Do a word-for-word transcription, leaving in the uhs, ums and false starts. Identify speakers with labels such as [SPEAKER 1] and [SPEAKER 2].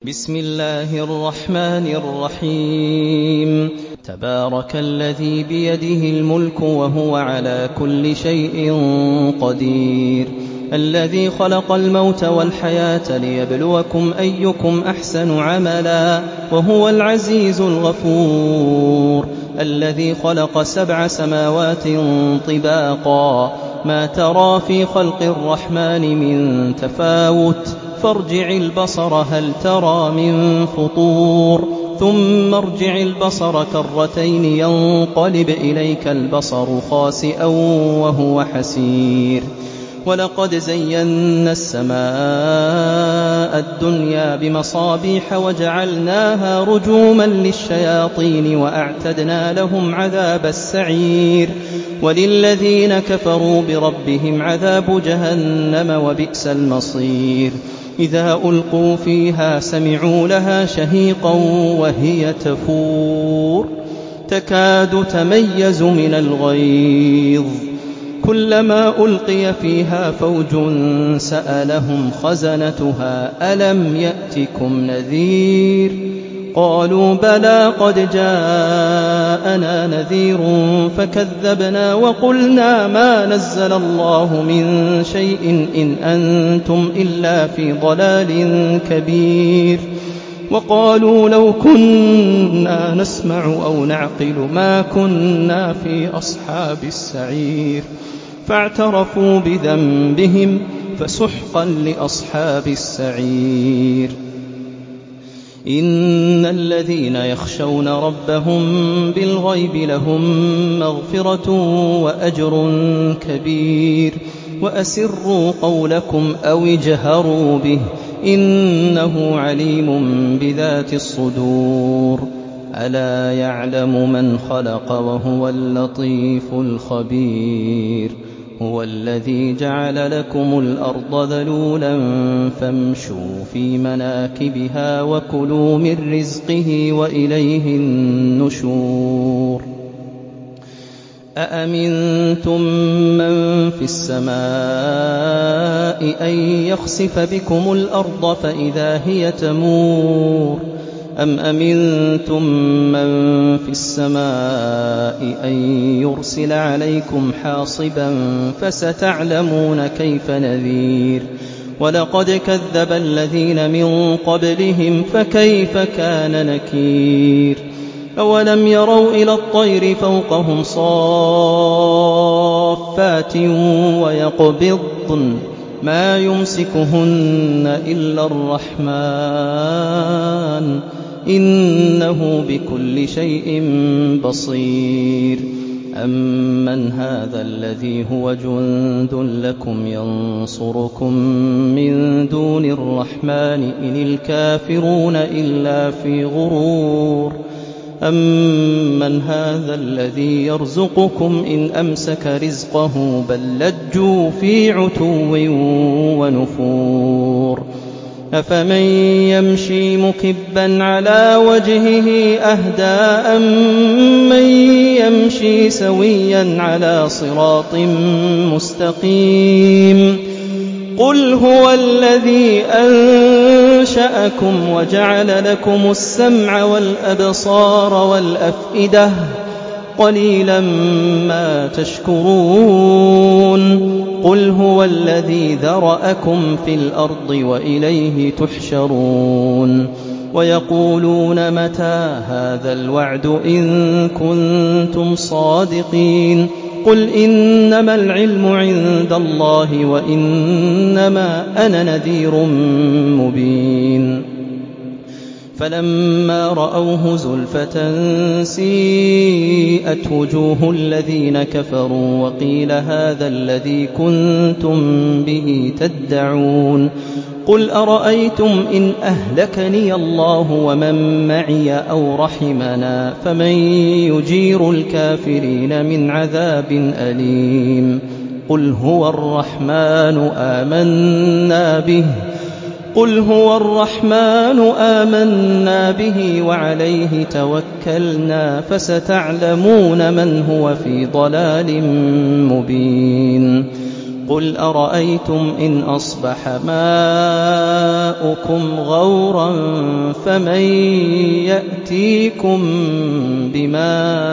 [SPEAKER 1] بسم الله الرحمن الرحيم تبارك الذي بيده الملك وهو على كل شيء قدير الذي خلق الموت والحياة ليبلوكم أيكم أحسن عملا وهو العزيز الغفور الذي خلق سبع سماوات طباقا ما ترى في خلق الرحمن من تفاوت فارجع البصر هل ترى من فطور ثم ارجع البصر كرتين ينقلب إليك البصر خاسئا وهو حسير ولقد زينا السماء الدنيا بمصابيح وجعلناها رجوما للشياطين وأعتدنا لهم عذاب السعير وللذين كفروا بربهم عذاب جهنم وبئس المصير إذا ألقوا فيها سمعوا لها شهيقا وهي تفور تكاد تميز من الغيظ كلما ألقي فيها فوج سألهم خزنتها ألم يأتكم نذير قالوا بلى قد جاءنا نذير فكذبنا وقلنا ما نزل الله من شيء إن أنتم إلا في ضلال كبير وقالوا لو كنا نسمع أو نعقل ما كنا في أصحاب السعير فاعترفوا بذنبهم فسحقا لأصحاب السعير إن الذين يخشون ربهم بالغيب لهم مغفرة وأجر كبير وأسروا قولكم أو اجهروا به إنه عليم بذات الصدور ألا يعلم من خلق وهو اللطيف الخبير هو الذي جعل لكم الأرض ذلولا فامشوا في مناكبها وكلوا من رزقه وإليه النشور أأمنتم من في السماء أن يخسف بكم الأرض فإذا هي تمور أم أمنتم من في السماء أن يرسل عليكم حاصبا فستعلمون كيف نذير ولقد كذب الذين من قبلهم فكيف كان نكير أولم يروا إلى الطير فوقهم صافات ويقبضن ما يمسكهن إلا الرحمن إنه بكل شيء بصير أمن هذا الذي هو جند لكم ينصركم من دون الرحمن إن الكافرون إلا في غرور أمن هذا الذي يرزقكم إن أمسك رزقه بل لجوا في عتو ونفور أفمن يمشي مكبا على وجهه أهدى أمن يمشي سويا على صراط مستقيم قل هو الذي أنشأكم وجعل لكم السمع والأبصار والأفئدة قليلا ما تشكرون قل هو الذي ذرأكم في الأرض وإليه تحشرون ويقولون متى هذا الوعد إن كنتم صادقين قل إنما العلم عند الله وإنما أنا نذير مبين فلما رأوه زلفة سيئت وجوه الذين كفروا وقيل هذا الذي كنتم به تدعون قل أرأيتم إن أهلكني الله ومن معي أو رحمنا فمن يجير الكافرين من عذاب أليم قل هو الرحمن آمنا به قل هو الرحمن آمنا به وعليه توكلنا فستعلمون من هو في ضلال مبين قل أرأيتم إن أصبح ماؤكم غورا فمن يأتيكم بماء